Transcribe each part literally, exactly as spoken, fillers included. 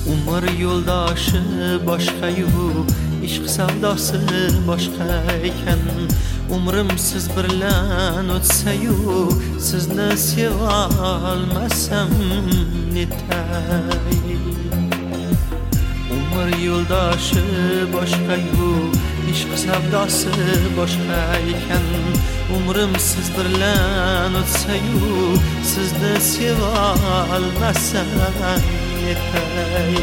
Umr yo'ldoshi boshqa-yu, ishq savdosi boshqa ekan. Umrim siz bilan o'tsa-yu, sizni seva olmasam netay. Umr yo'ldoshi boshqa-yu, ishq savdosi boshqa ekan. Umrim siz bilan o'tsa-yu, sizni seva olmasam netay.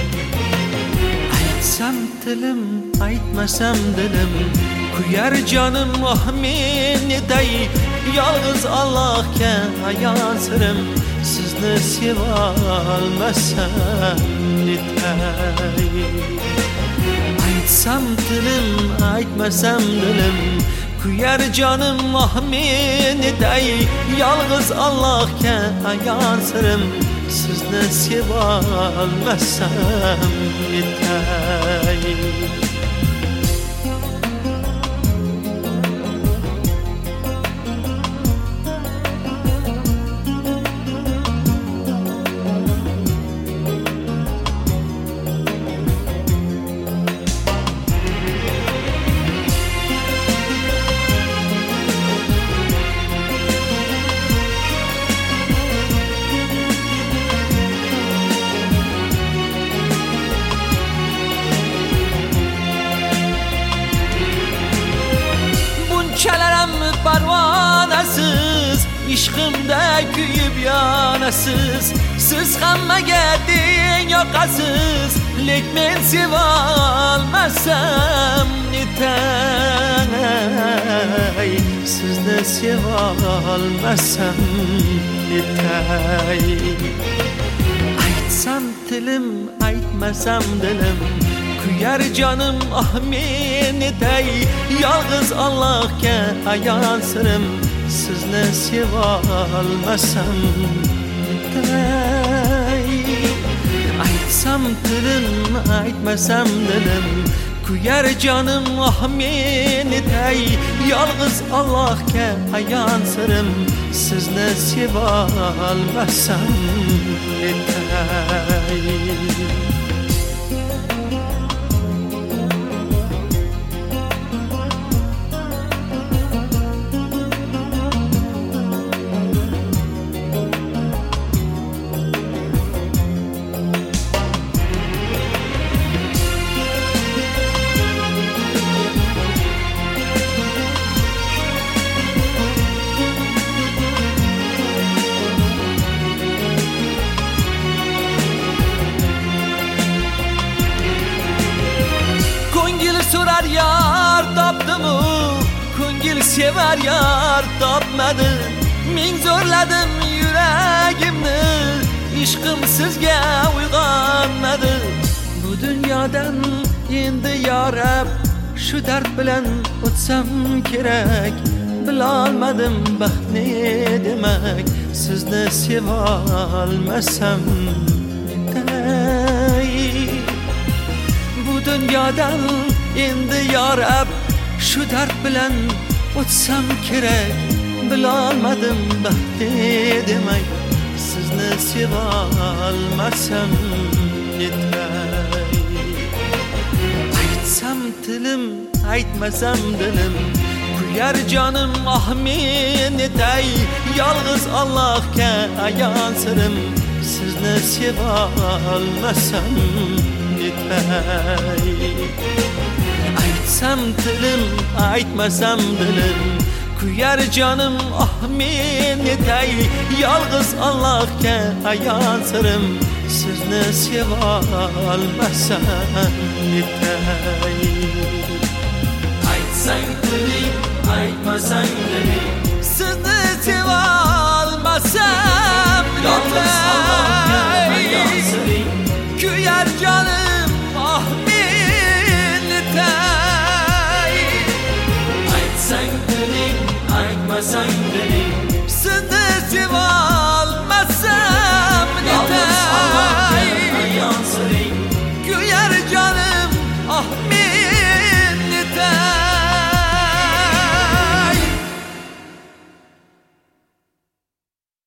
Aytsam tilim, aytmasam dilim, kuyar jonim oh men netay. Yolg'iz Allohga ayon sirim, sizni seva olmasam netay. Aytsam tilim, aytmasam dilim, kuyar jonim oh men netay. Yolg'iz Allohga ayon sirim, sizni seva olmasam netay. Bunchalarim parvonasiz, ishqimda kuyib yonasiz. Siz hammaga teng yoqasiz, lek men seva olmasam netay. Sizni seva olmasam netay. Aytsam tilim, aytmasam dilim, kuyar jonim oh men netay. Yolg'iz Allohga ayon sirim, sizni seva olmasam netay. Aytsam tilim, aytmasam dilim, kuyar jonim oh men netay. Yolg'iz Allohga ayon sirim, sizni seva olmasam netay. Sorar yar topdimu, ko'ngil sevar yar topmadi. Ming zo'rladim yuragimni, ishqim sizga uyg'onmadi. Bu dunyodan endi yorab, shu dard bilan o'tsam kerak. Bilolmadim baxt ne demak, sizni seva olmasam netay. Bu dunyodan endi yorab, shu dard bilan o'tsam kerak. Bilolmadim baxt ne demak, sizni seva olmasam netay. Aytsam tilim, aytmasam dilim, kuyar jonim oh men netay. Yolg'iz Allohga ayon sirim, sizni seva olmasam netay. Aytsam tilim, aytmasam dilim, kuyar jonim oh men netay. Yolg'iz Allohga ayon sirim, sizni seva olmasam netay. Aytsang tilim, aytmasang dilim, sizni seva olmasam netay. Kuyar jonim oh men netay. Aytsang tilim, aytmasang dilim, sizni seva olmasam netay. Kuyar jonim oh men